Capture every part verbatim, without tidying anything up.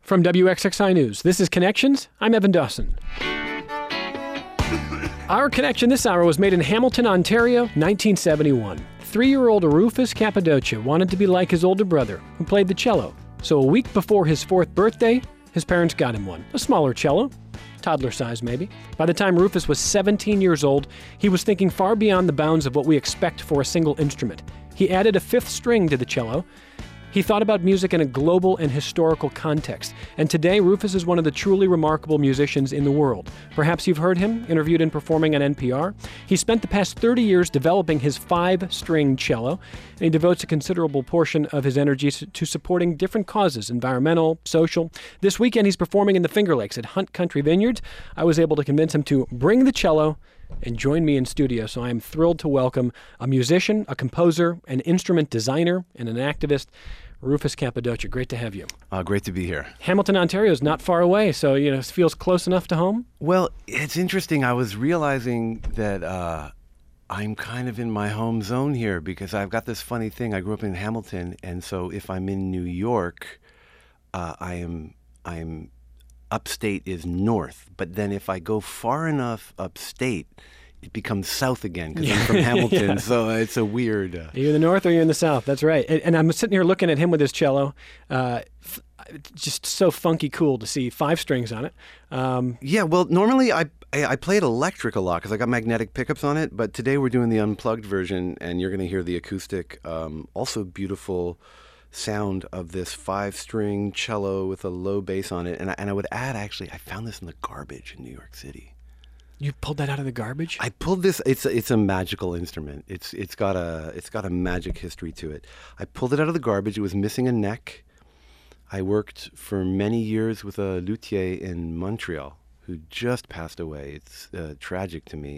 From W X X I News, this is Connections. I'm Evan Dawson. Our connection this hour was made in Hamilton, Ontario, nineteen seventy-one. Three-year-old Rufus Cappadocia wanted to be like his older brother, who played the cello. So a week before his fourth birthday, his parents got him one, a smaller cello, toddler size maybe. By the time Rufus was seventeen years old, he was thinking far beyond the bounds of what we expect for a single instrument. He added a fifth string to the cello. He thought about music in a global and historical context, and today Rufus is one of the truly remarkable musicians in the world. Perhaps you've heard him interviewed and performing on N P R. He spent the past thirty years developing his five-string cello, and he devotes a considerable portion of his energy to supporting different causes, environmental, social. This weekend he's performing in the Finger Lakes at Hunt Country Vineyards. I was able to convince him to bring the cello and join me in studio, so I am thrilled to welcome a musician, a composer, an instrument designer, and an activist, Rufus Cappadocia. Great to have you. Uh, great to be here. Hamilton, Ontario is not far away, so you know it feels close enough to home. Well, it's interesting. I was realizing that uh, I'm kind of in my home zone here because I've got this funny thing. I grew up in Hamilton, and so if I'm in New York, uh, I am I am upstate is north. But then if I go far enough upstate, it becomes south again because I'm from Hamilton, yeah. So it's a weird... Uh... You're in the north or you're in the south, that's right. And, and I'm sitting here looking at him with his cello. Uh, f- just so funky cool to see five strings on it. Um, yeah, well, normally I, I, I play it electric a lot because I got magnetic pickups on it, but today we're doing the unplugged version, and you're going to hear the acoustic, um, also beautiful sound of this five-string cello with a low bass on it. And I, and I would add, actually, I found this in the garbage in New York City. You pulled that out of the garbage? I pulled this. It's a, it's a magical instrument. It's it's got a it's got a magic history to it. I pulled it out of the garbage. It was missing a neck. I worked for many years with a luthier in Montreal who just passed away. It's uh, tragic to me.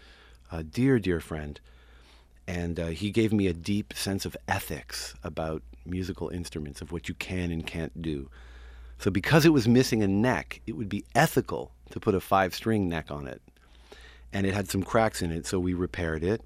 A dear dear friend, and uh, he gave me a deep sense of ethics about musical instruments, of what you can and can't do. So because it was missing a neck, it would be ethical to put a five-string neck on it. And it had some cracks in it, so we repaired it.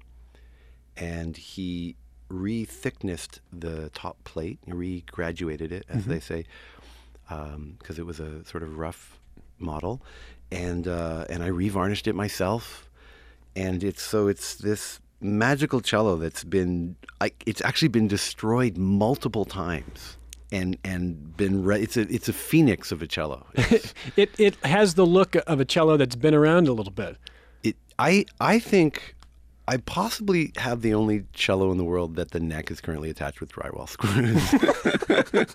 And he re-thicknessed the top plate, re-graduated it, as mm-hmm. they say, because um, it was a sort of rough model. And uh, and I re-varnished it myself. And it's so it's this magical cello that's been, I, it's actually been destroyed multiple times. And and been re- it's a it's a phoenix of a cello. it it has the look of a cello that's been around a little bit. It I I think I possibly have the only cello in the world that the neck is currently attached with drywall screws.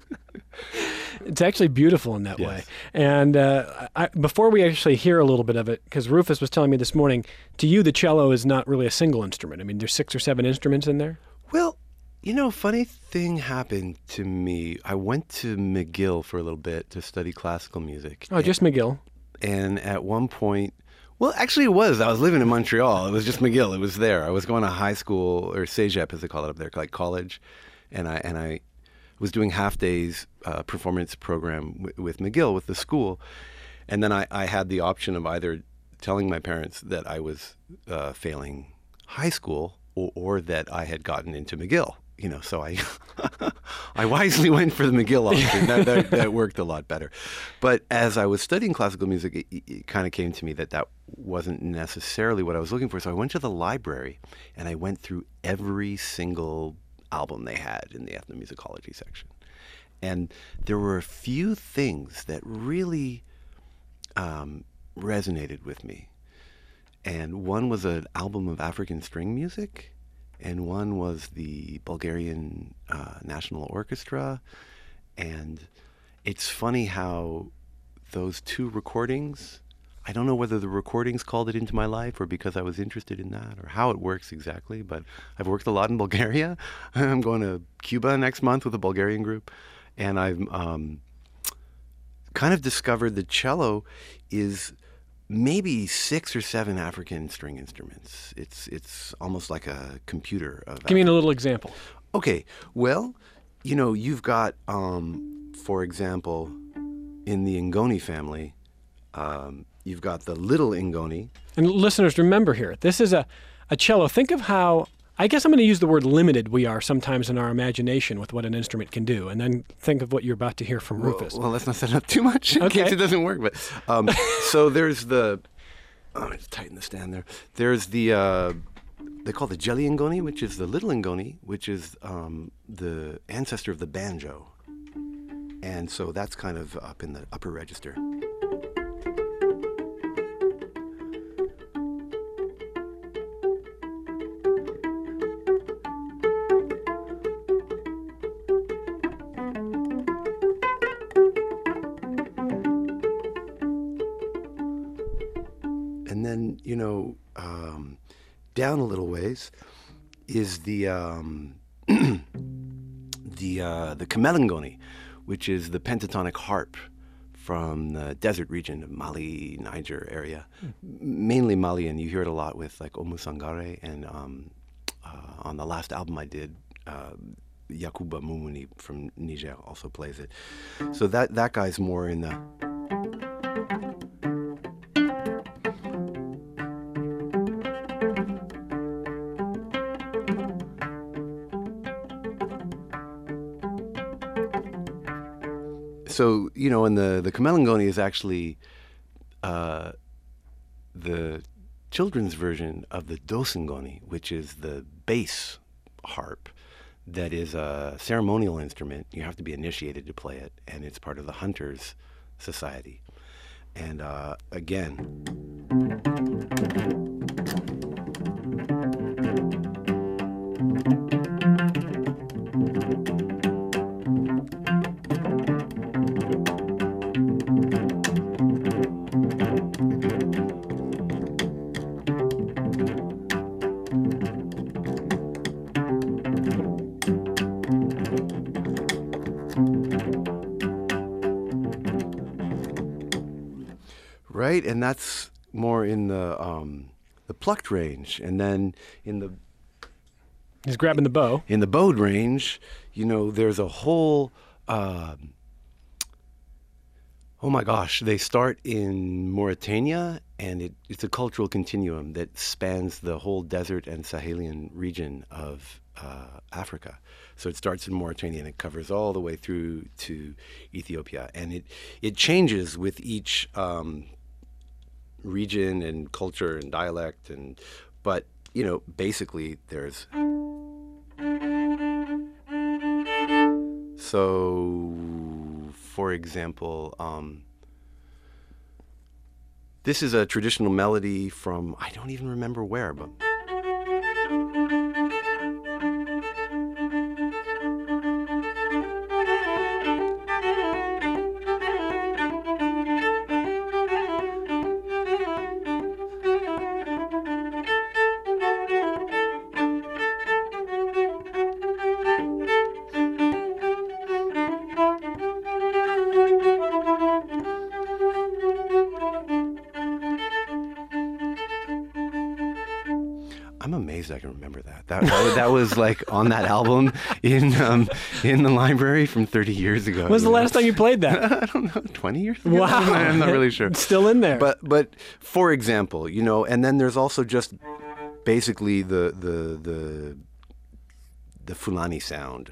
It's actually beautiful in that yes. way. And uh, I, before we actually hear a little bit of it, because Rufus was telling me this morning, to you the cello is not really a single instrument. I mean, there's six or seven instruments in there. Well. You know, funny thing happened to me. I went to McGill for a little bit to study classical music. Oh, just McGill. And at one point, well, actually it was. I was living in Montreal. It was just McGill. It was there. I was going to high school, or cégep as they call it up there, like college. And I and I was doing half days uh, performance program w- with McGill, with the school. And then I, I had the option of either telling my parents that I was uh, failing high school or, or that I had gotten into McGill. You know, so I I wisely went for the McGill option. That, that, that worked a lot better. But as I was studying classical music, it, it kind of came to me that that wasn't necessarily what I was looking for. So I went to the library and I went through every single album they had in the ethnomusicology section. And there were a few things that really um, resonated with me. And one was an album of African string music. And one was the Bulgarian uh, National Orchestra. And it's funny how those two recordings, I don't know whether the recordings called it into my life or because I was interested in that or how it works exactly, but I've worked a lot in Bulgaria. I'm going to Cuba next month with a Bulgarian group. And I've um, kind of discovered the cello is maybe six or seven African string instruments. It's it's almost like a computer. Of Give me a little example. Okay, well, you know, you've got, um, for example, in the Ngoni family, um, you've got the little Ngoni. And listeners, remember here, this is a, a cello. Think of how I guess I'm going to use the word limited we are sometimes in our imagination with what an instrument can do, and then think of what you're about to hear from Rufus. Well, well let's not set it up too much in Okay. case it doesn't work. But um, so there's the, oh, let me just tighten the stand there. There's the, uh, they call the jelly ngoni, which is the little ngoni, which is um, the ancestor of the banjo. And so that's kind of up in the upper register. And then, you know, um, down a little ways is the um, the uh, the kamelengoni, which is the pentatonic harp from the desert region of Mali, Niger area, mm. mainly Malian. You hear it a lot with like Oumou Sangaré, and um, uh, on the last album I did, uh, Yakuba Moumouni from Niger also plays it. So that that guy's more in the. So, you know, and the, the kamelengoni is actually uh, the children's version of the dosengoni, which is the bass harp that is a ceremonial instrument. You have to be initiated to play it, and it's part of the Hunters Society. And uh, again... Right, and that's more in the um, the plucked range, and then in the he's grabbing the bow. In the bowed range, you know, there's a whole. Uh, oh my gosh, they start in Mauritania, and it, it's a cultural continuum that spans the whole desert and Sahelian region of uh, Africa. So it starts in Mauritania and it covers all the way through to Ethiopia, and it it changes with each. Um, region and culture and dialect, and but you know, basically there's so for example um this is a traditional melody from I don't even remember where, but I'm amazed I can remember that. That that, that was like on that album in um, in the library from thirty years ago. When was the know? last time you played that? I don't know, twenty years ago? Wow. I'm not really sure. It's still in there. But but for example, you know, and then there's also just basically the the the the Fulani sound.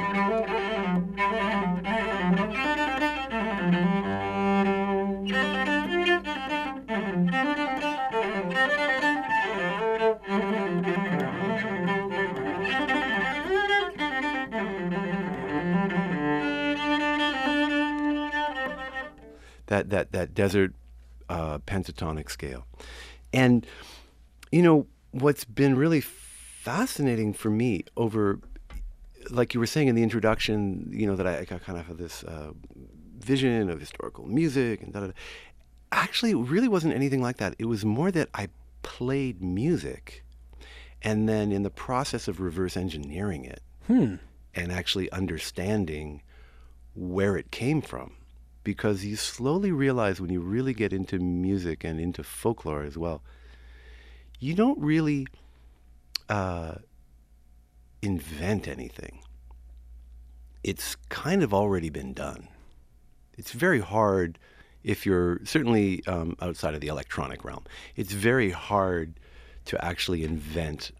That that that desert uh, pentatonic scale, and you know what's been really fascinating for me over, like you were saying in the introduction, you know that I, I kind of have this uh, vision of historical music and da da da. Actually, it really wasn't anything like that. It was more that I played music, and then in the process of reverse engineering it, hmm. and actually understanding where it came from. Because you slowly realize when you really get into music and into folklore as well, you don't really uh, invent anything. It's kind of already been done. It's very hard if you're, certainly um, outside of the electronic realm, it's very hard to actually invent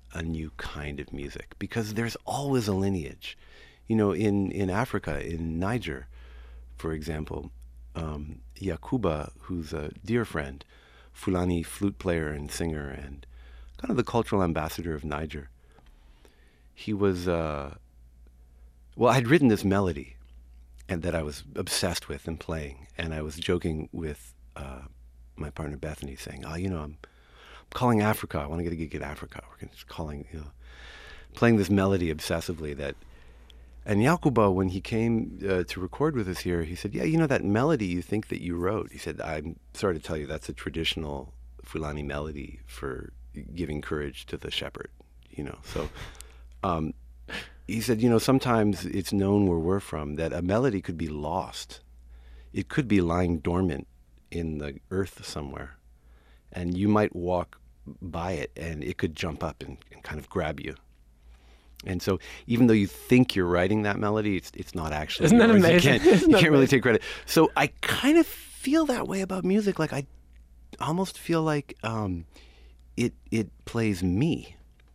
a new kind of music because there's always a lineage. You know, in, in Africa, in Niger, for example, um, Yakuba, who's a dear friend, Fulani flute player and singer and kind of the cultural ambassador of Niger, he was, uh, well, I'd written this melody and that I was obsessed with and playing, and I was joking with uh, my partner Bethany, saying, oh, you know, I'm calling Africa. I want to get a gig in Africa. We're just calling, you know, playing this melody obsessively that, and Yakuba, when he came uh, to record with us here, he said, yeah, you know, that melody you think that you wrote, he said, I'm sorry to tell you, that's a traditional Fulani melody for giving courage to the shepherd, you know. So um, he said, you know, sometimes it's known where we're from that a melody could be lost. It could be lying dormant in the earth somewhere. And you might walk by it and it could jump up and, and kind of grab you. And so even though you think you're writing that melody, it's it's not actually. Isn't that yours. amazing? You can't, you can't really amazing? take credit. So I kind of feel that way about music. Like I almost feel like um, it it plays me.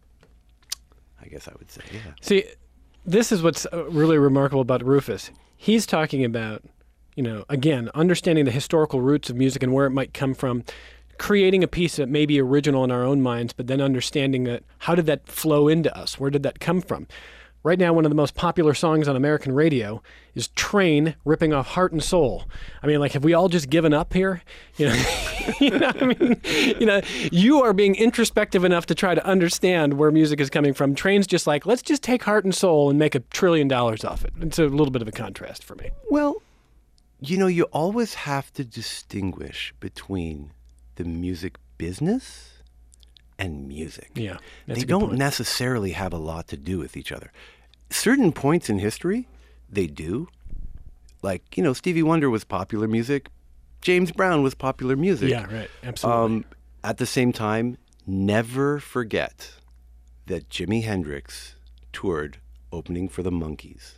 I guess I would say, yeah. See, this is what's uh, really remarkable about Rufus. He's talking about, you know, again, understanding the historical roots of music and where it might come from, creating a piece that may be original in our own minds, but then understanding that how did that flow into us? Where did that come from? Right now, one of the most popular songs on American radio is Train ripping off Heart and Soul. I mean, like, have we all just given up here? You know, you know, I mean, you know, you are being introspective enough to try to understand where music is coming from. Train's just like, let's just take Heart and Soul and make a trillion dollars off it. It's a little bit of a contrast for me. Well, you know, you always have to distinguish between the music business and music. Yeah, that's they a good don't point. necessarily have a lot to do with each other. Certain points in history, they do. Like, you know, Stevie Wonder was popular music. James Brown was popular music. Yeah, right. Absolutely. Um, at the same time, never forget that Jimi Hendrix toured opening for the Monkees.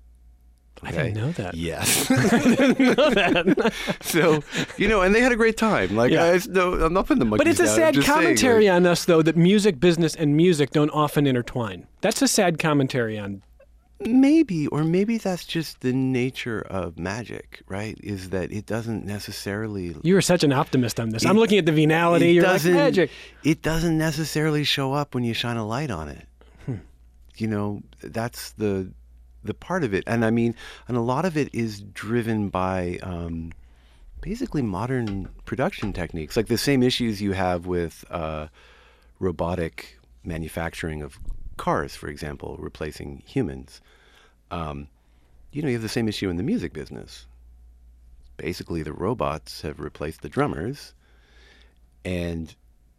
I didn't know that. Yes. I didn't know that. So, you know, and they had a great time. Like, Yeah. I, no, I'm not putting the Monkees But it's a down. I'm sad just saying, commentary like, on us, though, that music business and music don't often intertwine. That's a sad commentary on. Maybe, or maybe that's just the nature of magic, right? Is that it doesn't necessarily. You are such an optimist on this. It- I'm looking at the venality. it You're like doesn't- magic. It doesn't necessarily show up when you shine a light on it. Hmm. You know, that's the the part of it, and I mean, and a lot of it is driven by um, basically modern production techniques, like the same issues you have with uh, robotic manufacturing of cars, for example, replacing humans. Um, you know, you have the same issue in the music business. Basically, the robots have replaced the drummers, and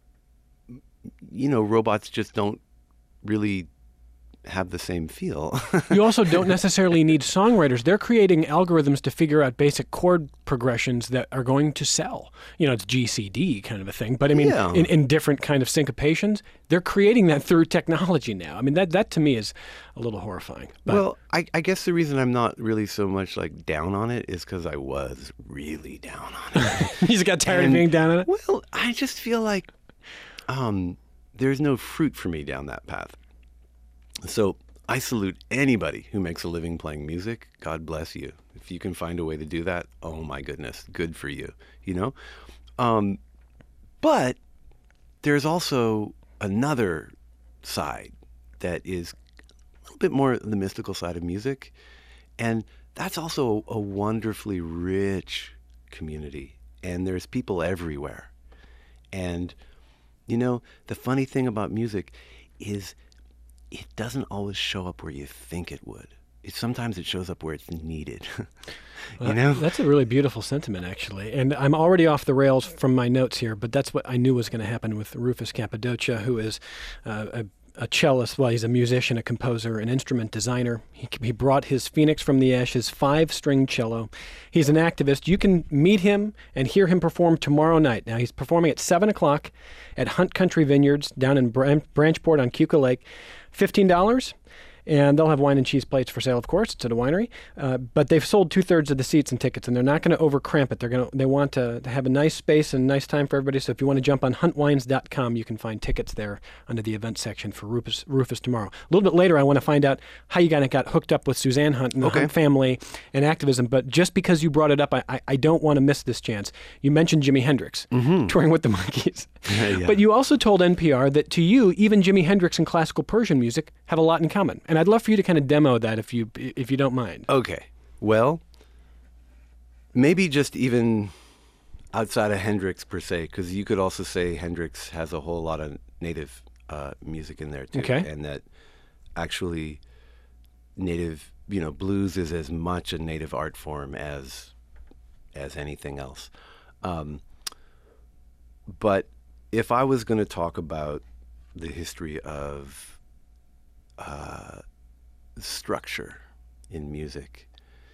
you know, robots just don't really have the same feel. You also don't necessarily need songwriters. They're creating algorithms to figure out basic chord progressions that are going to sell. You know, it's G C D kind of a thing. But I mean, Yeah. in, in different kind of syncopations, they're creating that through technology now. I mean, that, that to me is a little horrifying. But Well, I, I guess the reason I'm not really so much like down on it is because I was really down on it. you just got tired And- of being down on it? Well, I just feel like um, there's no fruit for me down that path. So I salute anybody who makes a living playing music. God bless you. If you can find a way to do that, oh my goodness, good for you, you know? Um, but there's also another side that is a little bit more the mystical side of music. And that's also a wonderfully rich community. And there's people everywhere. And, you know, the funny thing about music is it doesn't always show up where you think it would. It, sometimes it shows up where it's needed. you Well, know? That's a really beautiful sentiment, actually. And I'm already off the rails from my notes here, but that's what I knew was going to happen with Rufus Cappadocia, who is uh, a, a cellist. Well, he's a musician, a composer, an instrument designer. He, he brought his Phoenix from the Ashes five-string cello. He's an activist. You can meet him and hear him perform tomorrow night. Now, he's performing at seven o'clock at Hunt Country Vineyards down in Bran- Branchport on Keuka Lake. fifteen dollars. And they'll have wine and cheese plates for sale, of course. It's at a winery. Uh, but they've sold two-thirds of the seats and tickets, and they're not going to over-cramp it. They're going to, they want to, to have a nice space and nice time for everybody. So if you want to jump on hunt wines dot com, you can find tickets there under the event section for Rufus, Rufus tomorrow. A little bit later, I want to find out how you kind of got hooked up with Suzanne Hunt and the Okay. Hunt family and activism. But just because you brought it up, I, I, I don't want to miss this chance. You mentioned Jimi Hendrix touring with the Monkees. Yeah. But you also told N P R that to you, even Jimi Hendrix and classical Persian music have a lot in common. And I'd love for you to kind of demo that if you if you don't mind. Okay. Well, maybe just even outside of Hendrix per se, because you could also say Hendrix has a whole lot of native uh, music in there too. Okay. And that actually native, you know, blues is as much a native art form as as anything else. Um, but if I was going to talk about the history of uh, structure in music,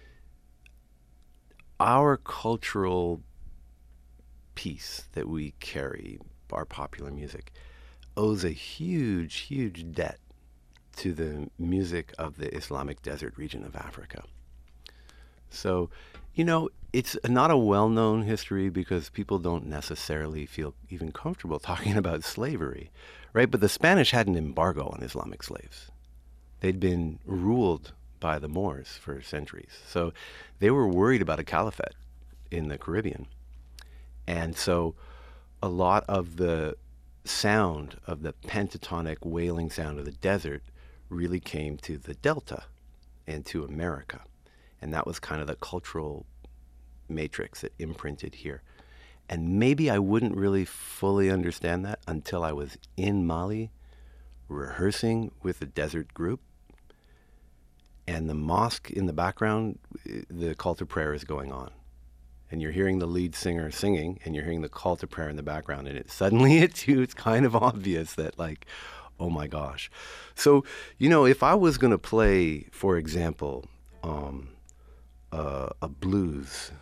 our cultural piece that we carry, our popular music, owes a huge, huge debt to the music of the Islamic desert region of Africa. So, you know, it's not a well-known history because people don't necessarily feel even comfortable talking about slavery, right? But the Spanish had an embargo on Islamic slaves. They'd been ruled by the Moors for centuries. So they were worried about a caliphate in the Caribbean. And so a lot of the sound of the pentatonic wailing sound of the desert really came to the Delta and to America. And that was kind of the cultural matrix that imprinted here. And maybe I wouldn't really fully understand that until I was in Mali rehearsing with a desert group. And the mosque in the background, the call to prayer is going on. And you're hearing the lead singer singing, and you're hearing the call to prayer in the background, and it suddenly hits you. It's kind of obvious that, like, oh my gosh. So, you know, if I was going to play, for example, um, uh, a blues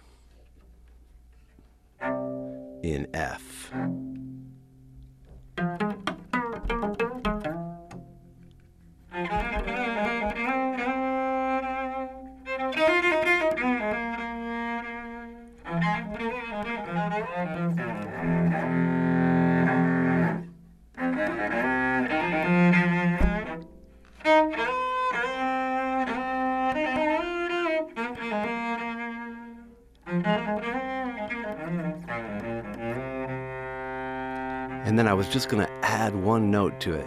in F. And then I was just going to add one note to it.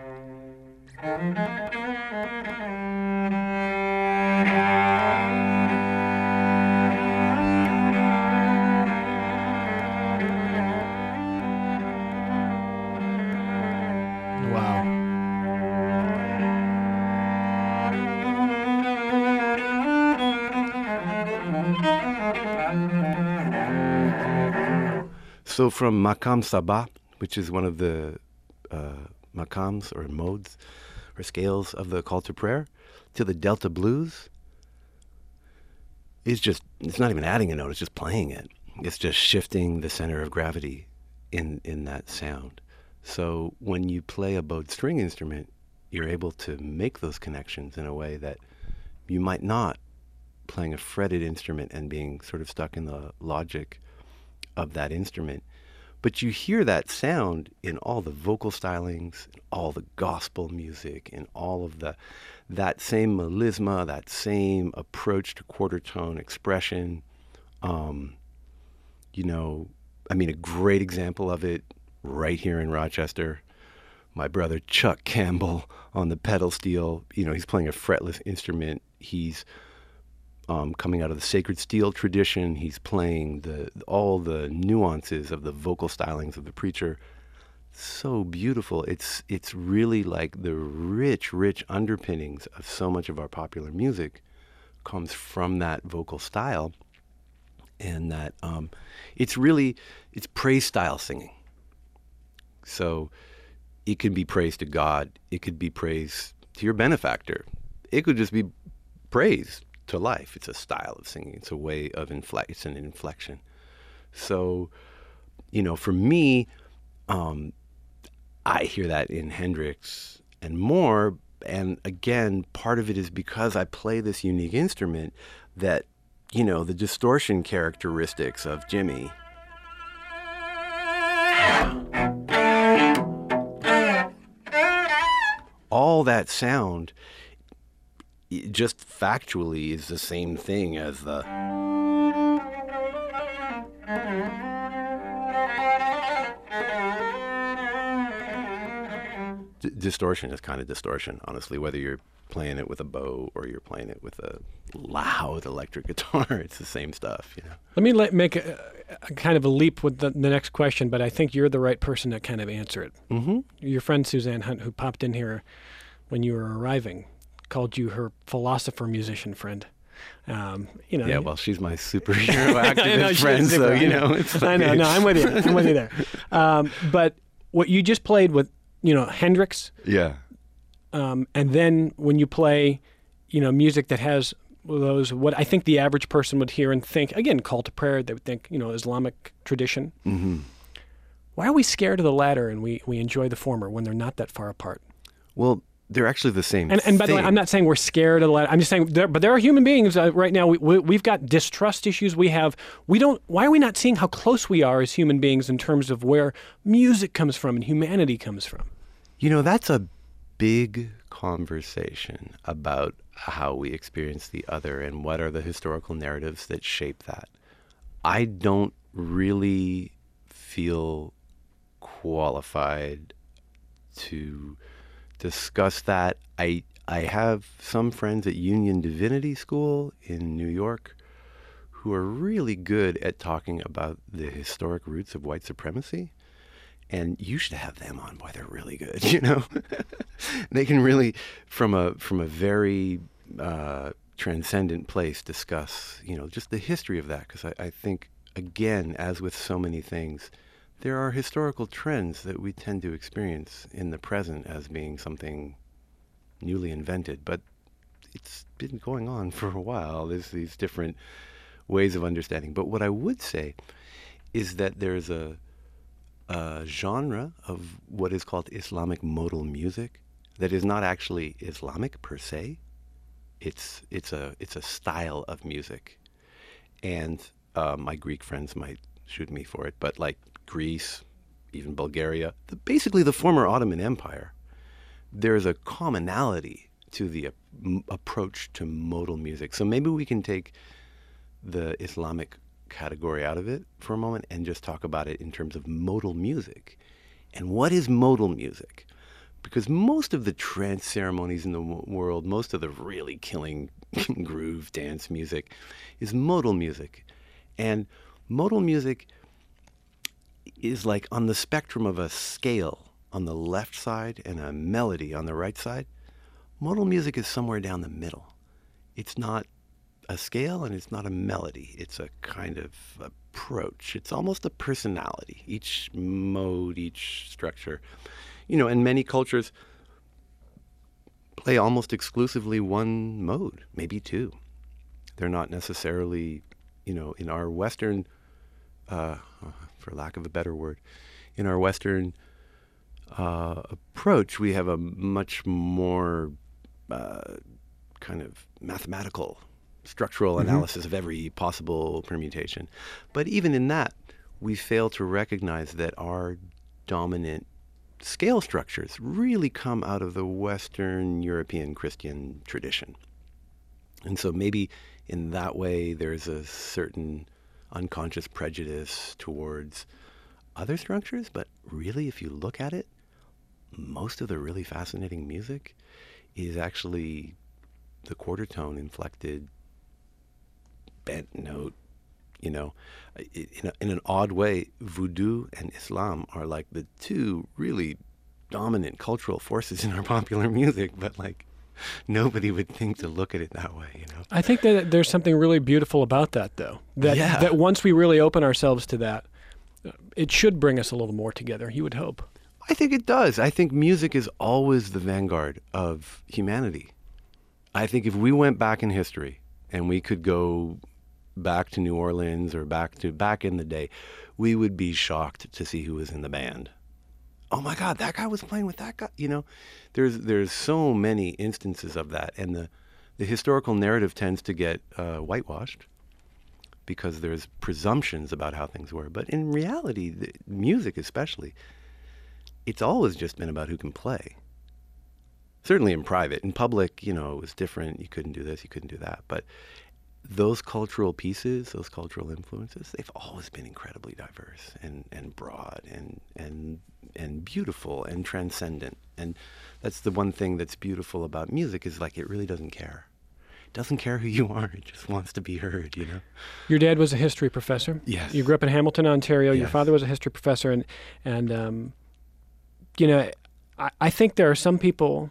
Wow. So from Maqam Sabah, which is one of the uh, maqams or modes or scales of the call to prayer, to the Delta blues, is just, it's not even adding a note, it's just playing it. It's just shifting the center of gravity in, in that sound. So when you play a bowed string instrument, you're able to make those connections in a way that you might not playing a fretted instrument and being sort of stuck in the logic of that instrument. But you hear that sound in all the vocal stylings, in all the gospel music, in all of the, that same melisma, that same approach to quarter tone expression. Um, you know, I mean, a great example of it right here in Rochester, my brother Chuck Campbell on the pedal steel. You know, he's playing a fretless instrument. He's Um, coming out of the sacred steel tradition. He's playing the all the nuances of the vocal stylings of the preacher. So beautiful. It's it's really like the rich, rich underpinnings of so much of our popular music comes from that vocal style, and that um, it's really it's praise style singing. So it could be praise to God. It could be praise to your benefactor. It could just be praise to life. It's a style of singing. It's a way of inflect. It's an inflection. So, you know, for me, um, I hear that in Hendrix and more, And again, part of it is because I play this unique instrument that, you know, the distortion characteristics of Jimmy. All that sound, it just factually is the same thing as the. D- distortion is kind of distortion, honestly, whether you're playing it with a bow or you're playing it with a loud electric guitar. It's the same stuff, you know. Let me let, make a, a kind of a leap with the, the next question, but I think you're the right person to kind of answer it. Mm-hmm. Your friend Suzanne Hunt, who popped in here when you were arriving, called you her philosopher musician friend. Um, you know. Yeah, well, she's my superhero activist know, friend, super, so you I know. know. It's I know, no, I'm with you. I'm with you there. Um, but what you just played with, you know, Hendrix. Yeah. Um, and then when you play, you know, music that has those, what I think the average person would hear and think, again, call to prayer, they would think, you know, Islamic tradition. Mm-hmm. Why are we scared of the latter and we, we enjoy the former when they're not that far apart? Well, they're actually the same And, and by thing. the way, I'm not saying we're scared of the latter. I'm just saying, there, but there are human beings uh, right now. We, we, we've got distrust issues. We have, we don't, why are we not seeing how close we are as human beings in terms of where music comes from and humanity comes from? You know, that's a big conversation about how we experience the other and what are the historical narratives that shape that. I don't really feel qualified to discuss that. I I have some friends at Union Divinity School in New York who are really good at talking about the historic roots of white supremacy. And you should have them on. Boy, they're really good. You know, they can really, from a from a very uh, transcendent place, discuss, you know, just the history of that. Because I, I think, again, as with so many things, there are historical trends that we tend to experience in the present as being something newly invented. But it's been going on for a while. There's these different ways of understanding. But what I would say is that there's a a genre of what is called Islamic modal music that is not actually Islamic per se. It's it's a it's a style of music, and uh, my Greek friends might shoot me for it, but like Greece, even Bulgaria, the, basically the former Ottoman Empire, there's a commonality to the uh, m- approach to modal music. So maybe we can take the Islamic category out of it for a moment and just talk about it in terms of modal music. And what is modal music? Because most of the trance ceremonies in the w- world, most of the really killing groove dance music is modal music. And modal music is like on the spectrum of a scale on the left side and a melody on the right side. Modal music is somewhere down the middle. It's not a scale and it's not a melody. It's a kind of approach. It's almost a personality. Each mode, each structure, you know, and many cultures play almost exclusively one mode, maybe two. They're not necessarily, you know, in our Western, uh, for lack of a better word, in our Western uh, approach, we have a much more uh, kind of mathematical structural Mm-hmm. analysis of every possible permutation. But even in that, we fail to recognize that our dominant scale structures really come out of the Western European Christian tradition. And so maybe in that way, there's a certain unconscious prejudice towards other structures. But really, if you look at it, most of the really fascinating music is actually the quarter tone inflected bent note, you know. In, a, in an odd way, voodoo and Islam are like the two really dominant cultural forces in our popular music, but like nobody would think to look at it that way, you know. I think that there's something really beautiful about that, though. That Yeah. that once we really open ourselves to that, it should bring us a little more together, you would hope. I think it does. I think music is always the vanguard of humanity. I think if we went back in history and we could go back to New Orleans or back to back in the day, we would be shocked to see who was in the band. oh my God, that guy was playing with that guy. You know, there's there's so many instances of that, and the the historical narrative tends to get uh, whitewashed because there's presumptions about how things were. But in reality, the music especially, it's always just been about who can play. Certainly in private. In public, you know, it was different. You couldn't do this, you couldn't do that. But those cultural pieces, those cultural influences, they've always been incredibly diverse and, and broad and, and, and beautiful and transcendent. And that's the one thing that's beautiful about music is like it really doesn't care. It doesn't care who you are. It just wants to be heard, you know? Your dad was a history professor. Yes. You grew up in Hamilton, Ontario. Yes. Your father was a history professor. And, and um, you know, I, I think there are some people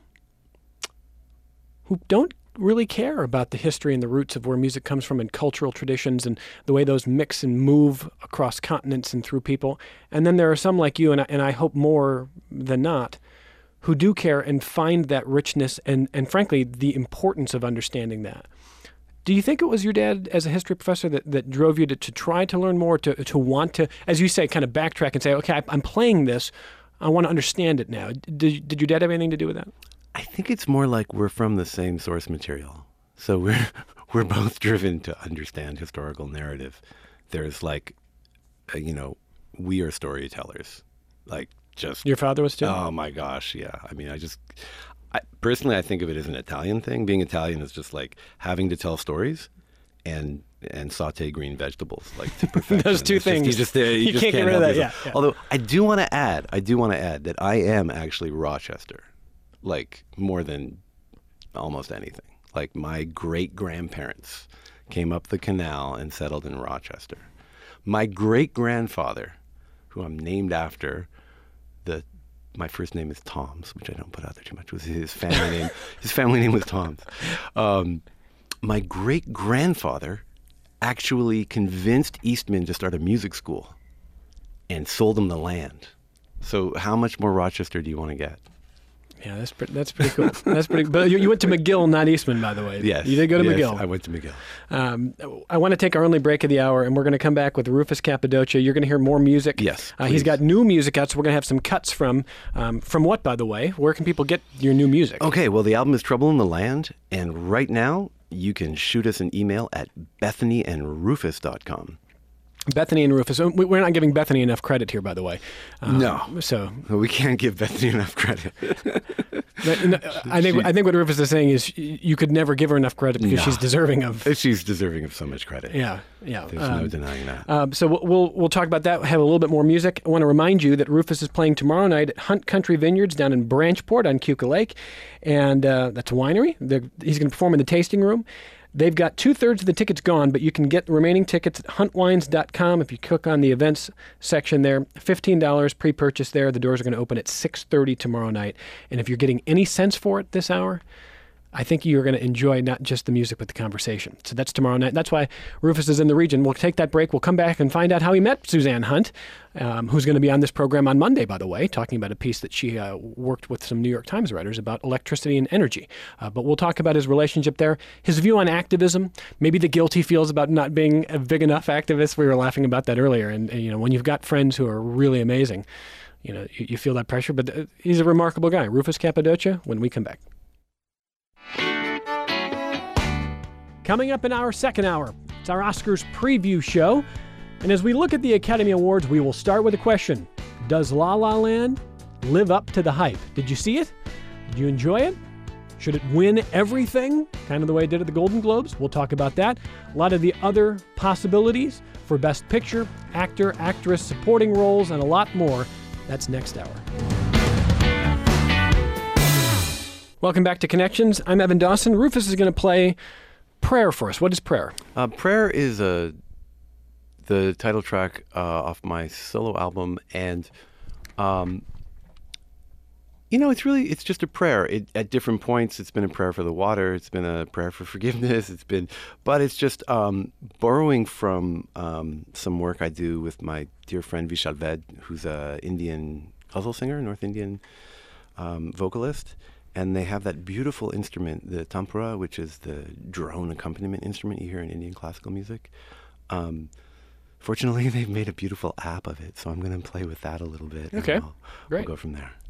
who don't really care about the history and the roots of where music comes from and cultural traditions and the way those mix and move across continents and through people. And then there are some like you, and I, and I hope more than not, who do care and find that richness and, and frankly, the importance of understanding that. Do you think it was your dad as a history professor that, that drove you to, to try to learn more, to, to want to, as you say, kind of backtrack and say, okay, I, I'm playing this, I want to understand it now. Did, did your dad have anything to do with that? I think it's more like we're from the same source material. So we're we're both driven to understand historical narrative. There's like, uh, you know, we are storytellers. Like just... Your father was too? Oh my gosh, yeah. I mean, I just... I, personally, I think of it as an Italian thing. Being Italian is just like having to tell stories and and saute green vegetables, like to perfection. Those two It's things. Just, you just, uh, you You just can't get can't rid of help that, yourself. yeah, yeah. Although I do want to add, I do want to add that I am actually Rochester. Like more than almost anything. Like my great-grandparents came up the canal and settled in Rochester. My great-grandfather, who I'm named after, the my first name is Toms, which I don't put out there too much, was his family name. His family name was Toms. Um, my great-grandfather actually convinced Eastman to start a music school and sold him the land. So how much more Rochester do you want to get? Yeah, that's pretty, that's pretty cool. That's pretty. But you, you went to McGill, not Eastman, by the way. Yes. You did go to yes, McGill. I went to McGill. Um, I want to take our only break of the hour, and we're going to come back with Rufus Cappadocia. You're going to hear more music. Yes, Uh, he's please. got new music out, so we're going to have some cuts from. Um, from what, by the way? Where can people get your new music? Okay, well, the album is Trouble in the Land, and right now you can shoot us an email at bethany and rufus dot com. Bethany and Rufus. We- We're not giving Bethany enough credit here, by the way. Um, No. So We can't give Bethany enough credit. but, no, I think She- I think what Rufus is saying is you could never give her enough credit because No. she's deserving of. She's deserving of so much credit. Yeah, yeah. There's no Um, denying that. Um, so we'll, we'll we'll talk about that. Have a little bit more music. I want to remind you that Rufus is playing tomorrow night at Hunt Country Vineyards down in Branchport on Cuca Lake, and uh, that's a winery. They're, he's going to perform in the tasting room. They've got two-thirds of the tickets gone, but you can get the remaining tickets at hunt wines dot com. If you click on the events section there, fifteen dollars pre-purchase there. The doors are going to open at six thirty tomorrow night. And if you're getting any sense for it this hour, I think you're going to enjoy not just the music, but the conversation. So that's tomorrow night. That's why Rufus is in the region. We'll take that break. We'll come back and find out how he met Suzanne Hunt, um, who's going to be on this program on Monday, by the way, talking about a piece that she uh, worked with some New York Times writers about electricity and energy. Uh, but we'll talk about his relationship there, his view on activism, maybe the guilt he feels about not being a big enough activist. We were laughing about that earlier. And, and you know, when you've got friends who are really amazing, you know, you, you feel that pressure. But uh, he's a remarkable guy. Rufus Cappadocia, when we come back. Coming up in our second hour, it's our Oscars preview show. And as we look at the Academy Awards, we will start with a question. Does La La Land live up to the hype? Did you see it? Did you enjoy it? Should it win everything, kind of the way it did at the Golden Globes? We'll talk about that. A lot of the other possibilities for Best Picture, Actor, Actress, Supporting Roles, and a lot more. That's next hour. Welcome back to Connections. I'm Evan Dawson. Rufus is going to play Prayer for us. What is Prayer? Uh, Prayer is a, the title track uh, off my solo album, and um, you know, it's really, it's just a prayer. It, at different points, it's been a prayer for the water, it's been a prayer for forgiveness, it's been, but it's just um, borrowing from um, some work I do with my dear friend Vishal Ved, who's a Indian ghazal singer, North Indian um, vocalist. And they have that beautiful instrument, the tampura, which is the drone accompaniment instrument you hear in Indian classical music. Um, fortunately, they've made a beautiful app of it, so I'm going to play with that a little bit. Okay, and I'll, great. We'll go from there.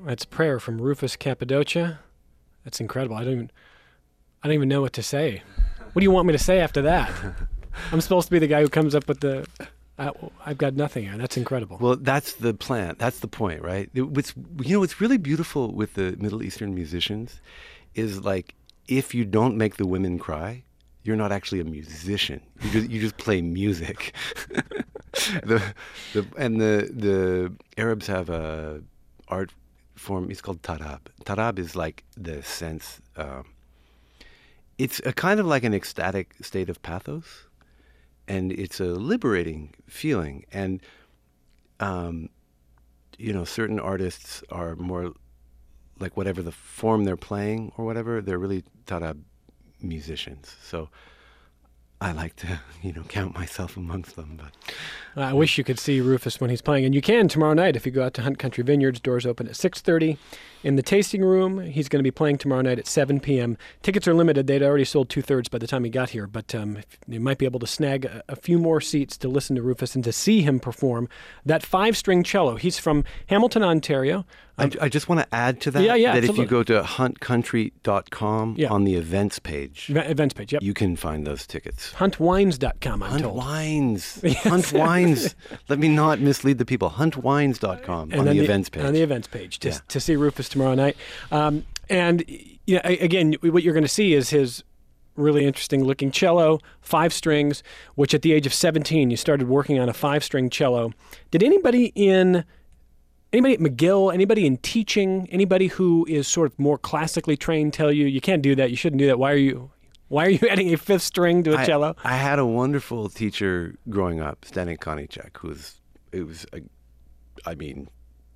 That's a prayer from Rufus Cappadocia. That's incredible. I don't even, I don't even know what to say. What do you want me to say after that? I'm supposed to be the guy who comes up with the. Uh, I've got nothing here. That's incredible. Well, that's the plan. That's the point, right? It, what's you know what's really beautiful with the Middle Eastern musicians is like if you don't make the women cry, you're not actually a musician. You just you just play music. the, the and the the Arabs have a art form. It's called tarab. Tarab is like the sense. Um, it's a kind of like an ecstatic state of pathos. And it's a liberating feeling. And, um, you know, certain artists are more like whatever the form they're playing or whatever, they're really tarab musicians. So I like to, you know, count myself amongst them. But I wish you could see Rufus when he's playing. And you can tomorrow night if you go out to Hunt Country Vineyards. Doors open at six thirty. In the tasting room, he's going to be playing tomorrow night at seven p.m. Tickets are limited. They'd already sold two-thirds by the time he got here. But um, you might be able to snag a, a few more seats to listen to Rufus and to see him perform. That five-string cello, he's from Hamilton, Ontario. I, I just want to add to that, yeah, yeah, that absolutely. if you go to hunt country dot com yeah. on the events page, Ev- events page, yep. you can find those tickets. hunt wines dot com, I'm Hunt told. Wines. Yes. Hunt Wines. Let me not mislead the people. hunt wines dot com on the, the events page. On the events page to, Yeah. to see Rufus tomorrow night. Um, and you know, again, what you're going to see is his really interesting looking cello, five strings, which at the age of seventeen, you started working on a five-string cello. Did anybody in... Anybody at McGill, anybody in teaching, anybody who is sort of more classically trained tell you, you can't do that, you shouldn't do that, why are you why are you adding a fifth string to a I, cello? I had a wonderful teacher growing up, Stanek Konicek, who was, it was, a, I mean,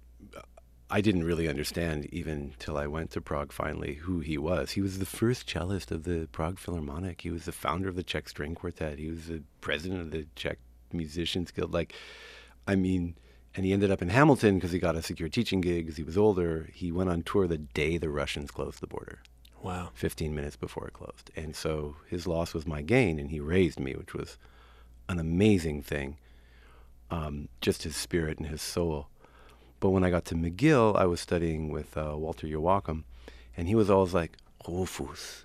I didn't really understand even till I went to Prague finally who he was. He was the first cellist of the Prague Philharmonic. He was the founder of the Czech String Quartet. He was the president of the Czech Musicians Guild. Like, I mean... And he ended up in Hamilton because he got a secure teaching gig because he was older. He went on tour the day the Russians closed the border. Wow. fifteen minutes before it closed. And so his loss was my gain, and he raised me, which was an amazing thing, um, just his spirit and his soul. But when I got to McGill, I was studying with uh, Walter Joachim, and he was always like, Rufus,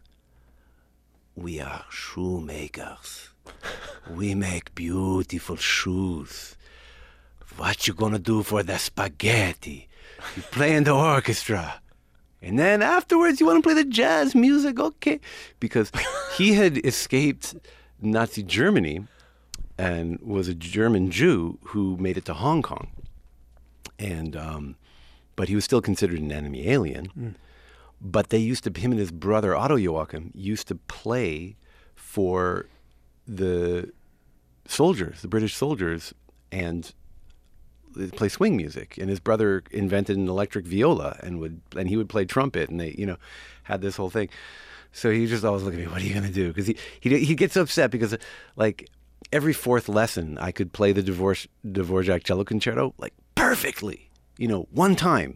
we are shoemakers. We make beautiful shoes. What you gonna do for the spaghetti? You play in the orchestra. And then afterwards you want to play the jazz music, okay. Because he had escaped Nazi Germany and was a German Jew who made it to Hong Kong. And um, but he was still considered an enemy alien. Mm. But they used to, him and his brother Otto Joachim used to play for the soldiers, the British soldiers, and play swing music. And his brother invented an electric viola and would and he would play trumpet, and they, you know, had this whole thing. So he just always looked at me, what are you going to do? Because he, he he gets upset because, like, every fourth lesson I could play the Dvorak, Dvorak cello concerto, like, perfectly, you know, one time.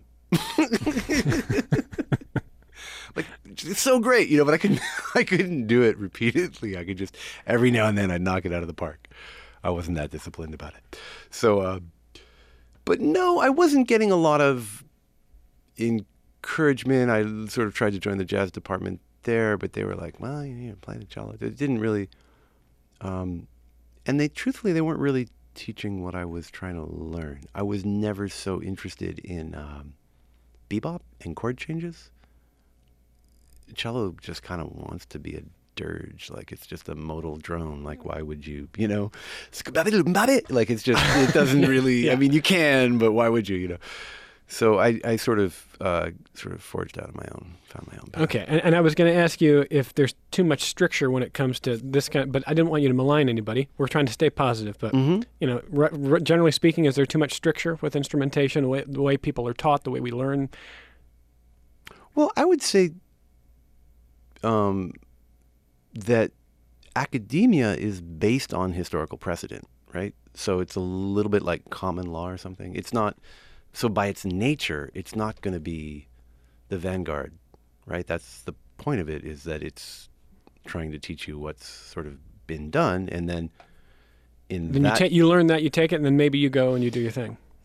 Like, it's so great, you know, but I couldn't I couldn't do it repeatedly. I could just, every now and then I'd knock it out of the park. I wasn't that disciplined about it. So, uh, but no, I wasn't getting a lot of encouragement. I sort of tried to join the jazz department there, but they were like, well, you need to play the cello. It didn't really, um, and they, truthfully, they weren't really teaching what I was trying to learn. I was never so interested in um, bebop and chord changes. Cello just kind of wants to be a dirge, like it's just a modal drone. Like, why would you, you know, like it's just, it doesn't really, yeah. I mean, you can, but why would you, you know? So I, I sort of uh, sort of forged out of my own, found my own path. Okay, and, and I was going to ask you if there's too much stricture when it comes to this kind of, but I didn't want you to malign anybody. We're trying to stay positive, but, mm-hmm. you know, r- r- generally speaking, is there too much stricture with instrumentation, the way, the way people are taught, the way we learn? Well, I would say um, that academia is based on historical precedent, right? So it's a little bit like common law or something. It's not... So by its nature, it's not going to be the vanguard, right? That's the point of it, is that it's trying to teach you what's sort of been done, and then in then that... you, ta- you learn that, you take it, and then maybe you go and you do your thing.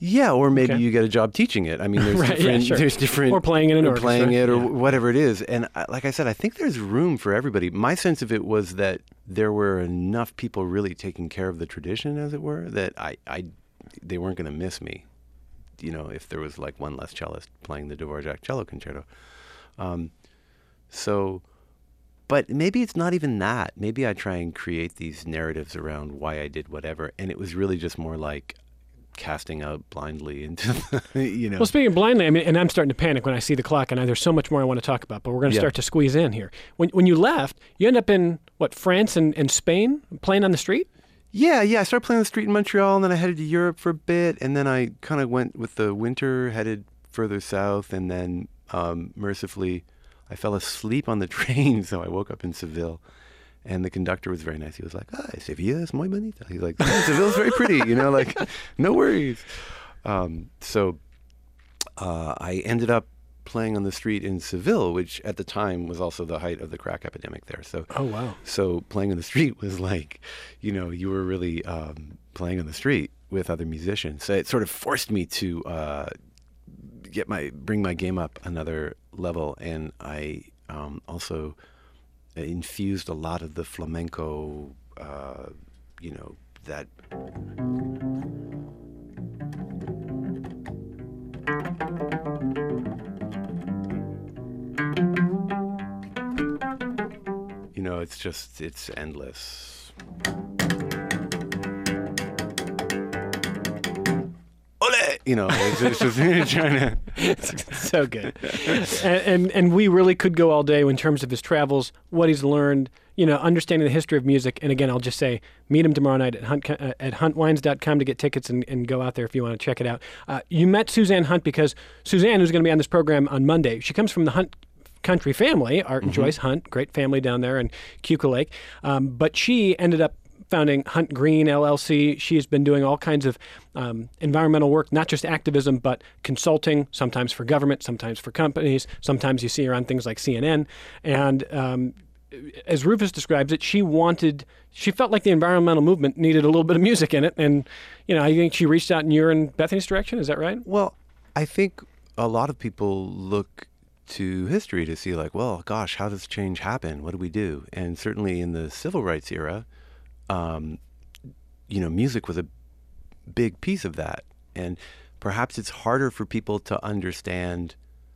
Yeah, or maybe Okay. you get a job teaching it. I mean, there's Right, yeah, different, sure. there's different, Or playing in an or orchestra. playing it, or Yeah. whatever it is. And I, like I said, I think there's room for everybody. My sense of it was that there were enough people really taking care of the tradition, as it were, that I, I they weren't going to miss me. You know, if there was like one less cellist playing the Dvorak cello concerto. Um, so, but maybe it's not even that. Maybe I try and create these narratives around why I did whatever, and it was really just more like casting out blindly into the, you know. Well, speaking of blindly, I mean, and I'm starting to panic when I see the clock, and I, there's so much more I want to talk about, but we're going to Yeah. start to squeeze in here. When when you left, you end up in, what, France and, and Spain, playing on the street? Yeah, yeah. I started playing on the street in Montreal, and then I headed to Europe for a bit, and then I kind of went with the winter, headed further south, and then um, mercifully, I fell asleep on the train, so I woke up in Seville. And the conductor was very nice. He was like, ah, Sevilla es muy bonita. He's like, oh, Seville's very pretty, you know, like, no worries. Um, so uh, I ended up playing on the street in Seville, which at the time was also the height of the crack epidemic there. So, Oh, wow. so playing on the street was like, you know, you were really um, playing on the street with other musicians. So it sort of forced me to uh, get my bring my game up another level, and I um, also infused a lot of the flamenco, uh, you know, that. You know, it's just, it's endless. Ole! You know, it's, it's just trying to. So good. and, and and we really could go all day in terms of his travels, what he's learned, you know, understanding the history of music. And again, I'll just say, meet him tomorrow night at hunt uh, at hunt wines dot com to get tickets and, and go out there if you want to check it out. Uh, you met Suzanne Hunt because Suzanne, who's going to be on this program on Monday, she comes from the Hunt country family, Art and Mm-hmm. Joyce Hunt, great family down there in Keuka Lake. Um, but she ended up founding Hunt Green L L C. She has been doing all kinds of um, environmental work, not just activism, but consulting, sometimes for government, sometimes for companies. Sometimes you see her on things like C N N. And um, as Rufus describes it, she wanted, she felt like the environmental movement needed a little bit of music in it. And, you know, I think she reached out in your and Bethany's direction. Is that right? Well, I think a lot of people look to history to see like, well, gosh, how does change happen? What do we do? And certainly in the civil rights era, um, you know, music was a big piece of that. And perhaps it's harder for people to understand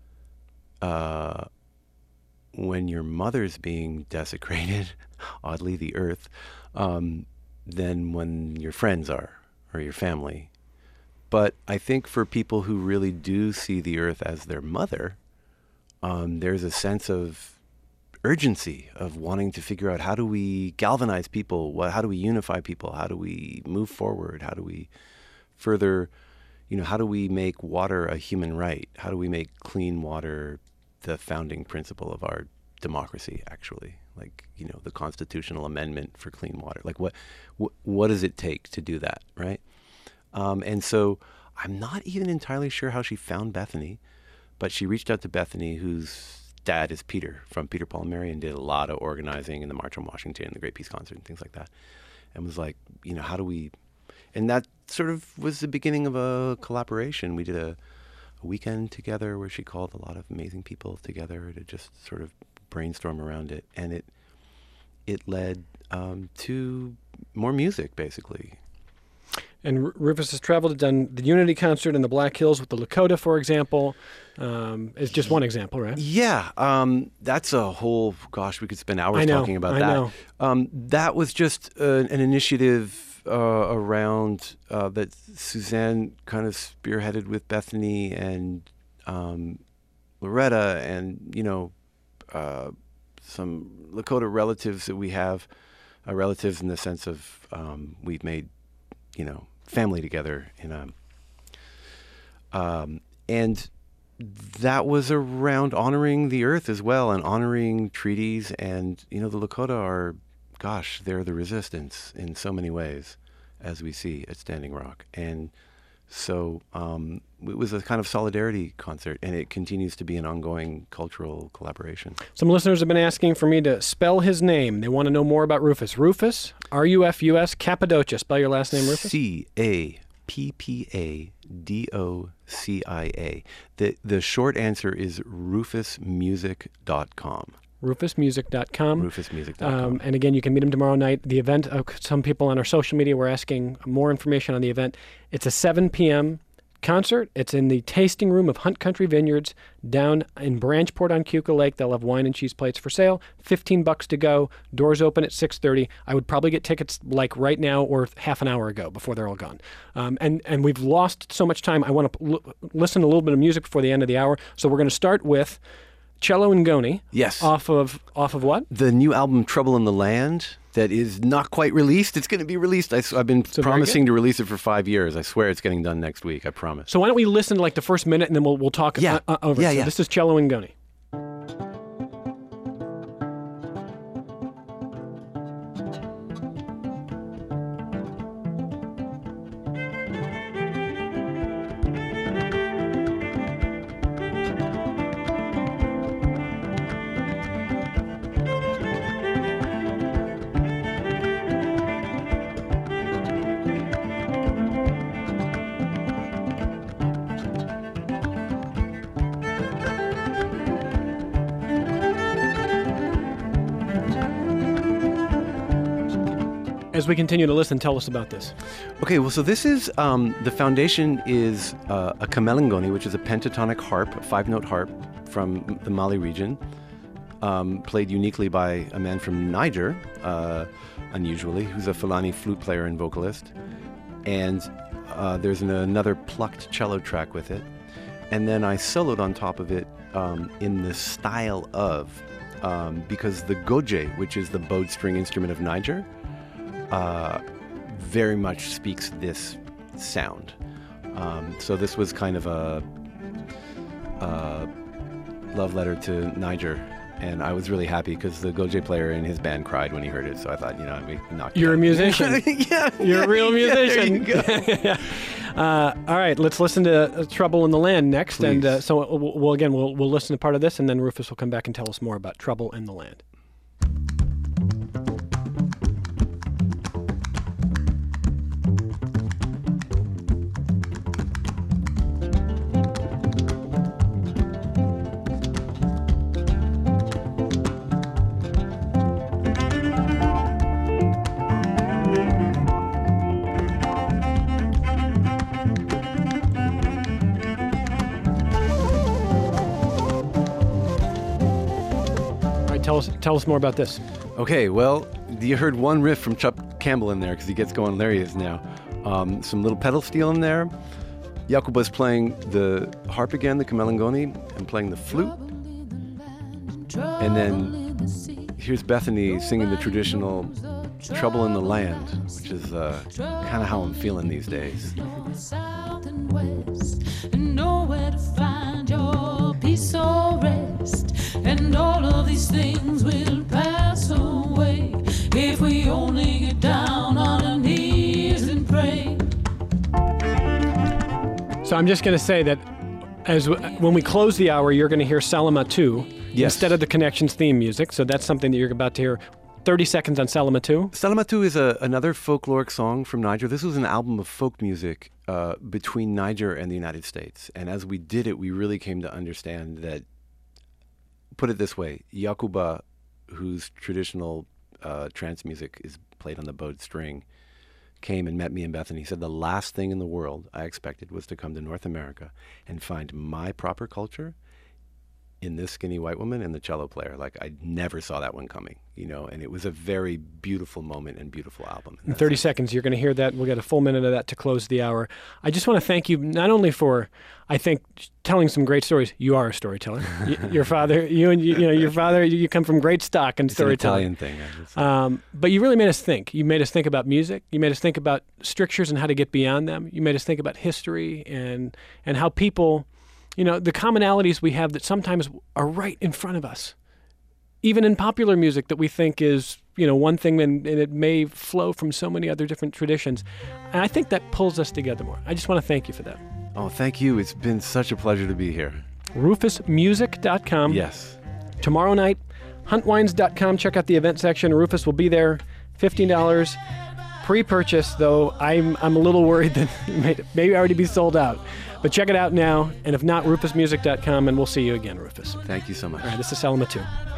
uh, when your mother's being desecrated, oddly, the earth, um, than when your friends are or your family. But I think for people who really do see the earth as their mother, um, there's a sense of urgency of wanting to figure out how do we galvanize people, what, how do we unify people, how do we move forward, how do we further, you know, how do we make water a human right, how do we make clean water the founding principle of our democracy, actually, like, you know, the constitutional amendment for clean water, like what what, what does it take to do that, right? Um, and so I'm not even entirely sure how she found Bethany, but she reached out to Bethany, whose dad is Peter from Peter, Paul and Mary, and did a lot of organizing in the March on Washington, the Great Peace Concert, and things like that. And was like, you know, how do we? And that sort of was the beginning of a collaboration. We did a, a weekend together where she called a lot of amazing people together to just sort of brainstorm around it, and it it led um, to more music, basically. And R- Rufus has traveled, has done the Unity concert in the Black Hills with the Lakota, for example. Um, it's just one example, right? Yeah, um, that's a whole, gosh, we could spend hours I know, talking about I that. know. Um, that was just uh, an initiative uh, around uh, that Suzanne kind of spearheaded with Bethany and um, Loretta and, you know, uh, some Lakota relatives that we have, uh, relatives in the sense of um, we've made, you know, family together in a, um, and that was around honoring the earth as well and honoring treaties. And, you know, the Lakota are, gosh, they're the resistance in so many ways, as we see at Standing Rock. And so um, it was a kind of solidarity concert, and it continues to be an ongoing cultural collaboration. Some listeners have been asking for me to spell his name. They want to know more about Rufus. Rufus, R U F U S, Cappadocia. Spell your last name, Rufus. C A P P A D O C I A. The, the short answer is rufus music dot com. rufus music dot com. rufus music dot com. Um, and again, you can meet him tomorrow night. The event, uh, some people on our social media were asking more information on the event. It's a seven p.m. concert. It's in the tasting room of Hunt Country Vineyards down in Branchport on Keuka Lake. They'll have wine and cheese plates for sale. fifteen bucks to go. Doors open at six thirty. I would probably get tickets like right now or half an hour ago before they're all gone. Um, and, and we've lost so much time. I want to l- listen to a little bit of music before the end of the hour. So we're going to start with Cello and Goni. Yes. Off of off of what? The new album Trouble in the Land that is not quite released. It's going to be released. I, have been So very promising good. to release it for five years. I swear it's getting done next week. I promise. So why don't we listen to like the first minute and then we'll we'll talk Yeah. uh, uh, over. Yeah, it. So yeah. this is Cello and Goni. As we continue to listen, tell us about this. Okay, well, so this is, um, the foundation is uh, a kamelengoni, which is a pentatonic harp, a five-note harp from the Mali region, um, played uniquely by a man from Niger, uh, unusually, who's a Fulani flute player and vocalist. And uh, there's an, another plucked cello track with it. And then I soloed on top of it um, in the style of, um, because the goje, which is the bowed string instrument of Niger, uh, very much speaks this sound. Um, so this was kind of a, a love letter to Niger. And I was really happy because the goje player in his band cried when he heard it. So I thought, you know, we knocked it You're out. a musician. Yeah. You're a real yeah, musician. there you go. uh, all right, let's listen to uh, Trouble in the Land next. And uh, Please. so, we'll, we'll again, we'll, we'll listen to part of this, and then Rufus will come back and tell us more about Trouble in the Land. Tell us, tell us more about this. Okay, well, you heard one riff from Chuck Campbell in there because he gets going. There he is now. Um, some little pedal steel in there. Yakuba's playing the harp again, the kamelengoni, and playing the flute. And then here's Bethany singing the traditional Trouble in the Land, which is uh, kind of how I'm feeling these days. South and west, and nowhere to find your peace or rest. And all of these things will pass away if we only get down on our knees and pray. So I'm just going to say that as w- when we close the hour, you're going to hear Salama two Yes. instead of the Connections theme music. So that's something that you're about to hear. thirty seconds on Salama two. Salamatu is a, another folkloric song from Niger. This was an album of folk music uh, between Niger and the United States. And as we did it, we really came to understand that, put it this way, Yakuba, whose traditional uh, trance music is played on the bowed string, came and met me in Bethany. He said the last thing in the world I expected was to come to North America and find my proper culture in this skinny white woman and the cello player. Like, I never saw that one coming, you know, and it was a very beautiful moment and beautiful album. In thirty seconds, you're going to hear that. We'll get a full minute of that to close the hour. I just want to thank you not only for, I think, telling some great stories. You are a storyteller. Y- your father, you and you, you know, your father, you you come from great stock in It's an storytelling. Italian thing. I just- Um, but you really made us think. You made us think about music. You made us think about strictures and how to get beyond them. You made us think about history and and how people, you know, the commonalities we have that sometimes are right in front of us. Even in popular music that we think is, you know, one thing and, and it may flow from so many other different traditions. And I think that pulls us together more. I just want to thank you for that. oh, thank you. It's been such a pleasure to be here. rufus music dot com. Yes. Tomorrow night, hunt wines dot com. Check out the event section. Rufus will be there. fifteen dollars. pre-purchase, though I'm I'm a little worried that it may maybe already be sold out. But check it out now, and if not, rufus music dot com, and we'll see you again, Rufus. Thank you so much. All right, this is Salamatu.